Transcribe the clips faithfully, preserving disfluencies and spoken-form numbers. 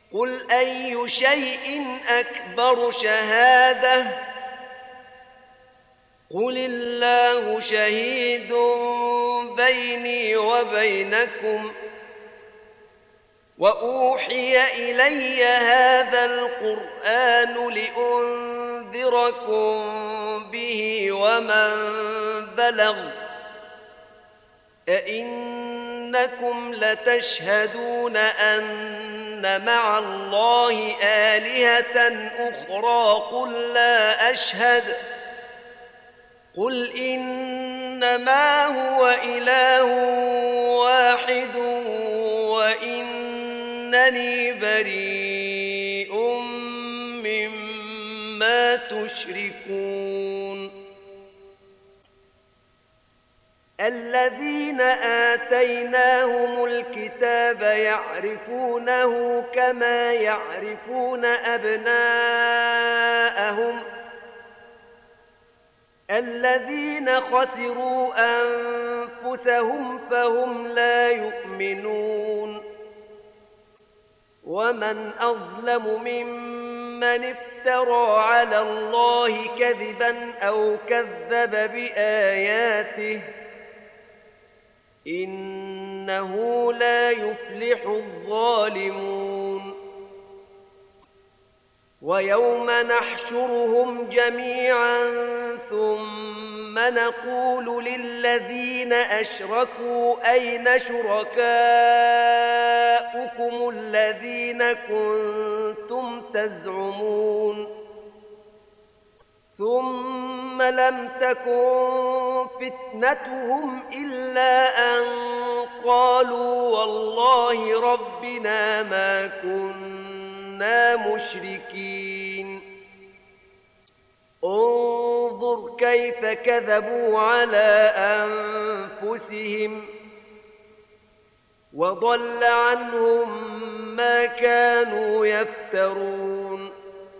قل أي شيء أكبر شهادة قل الله شهيد بيني وبينكم وأوحي إلي هذا القرآن لأنذركم به ومن بلغ أئنكم لتشهدون أن مع الله آلهة أخرى قل لا أشهد قل إنما هو إله واحد وإنني بريء مما تشركون الذين آتيناهم الكتاب يعرفونه كما يعرفون أبناءهم الذين خسروا أنفسهم فهم لا يؤمنون ومن أظلم ممن افترى على الله كذبا أو كذب بآياته إنه لا يفلح الظالمون ويوم نحشرهم جميعا ثم نقول للذين أشركوا أين شركاؤكم الذين كنتم تزعمون ثم لم تكن فتنتهم إلا أن قالوا والله ربنا ما كنا مشركين انظر كيف كذبوا على أنفسهم وضل عنهم ما كانوا يفترون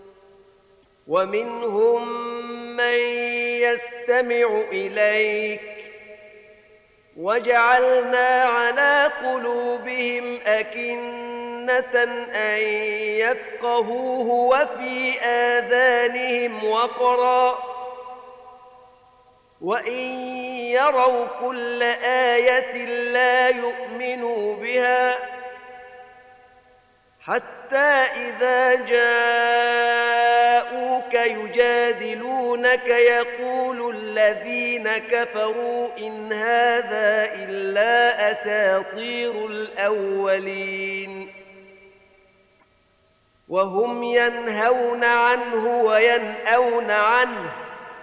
ومنهم من يستمع إليك وجعلنا على قلوبهم أكنة أن يفقهوه وفي آذانهم وقرا وإن يروا كل آية لا يؤمنوا بها حتى إذا جاءوك يجادلونك يقول الذين كفروا إن هذا إلا أساطير الأولين وهم ينهون عنه وينأون عنه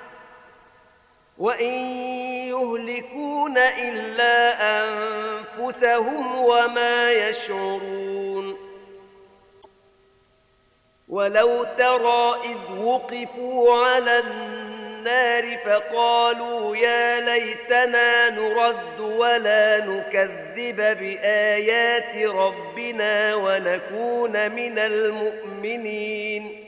وإن يهلكون إلا أنفسهم وما يشعرون ولو ترى إذ وقفوا على النار فقالوا يا ليتنا نرد ولا نكذب بآيات ربنا ونكون من المؤمنين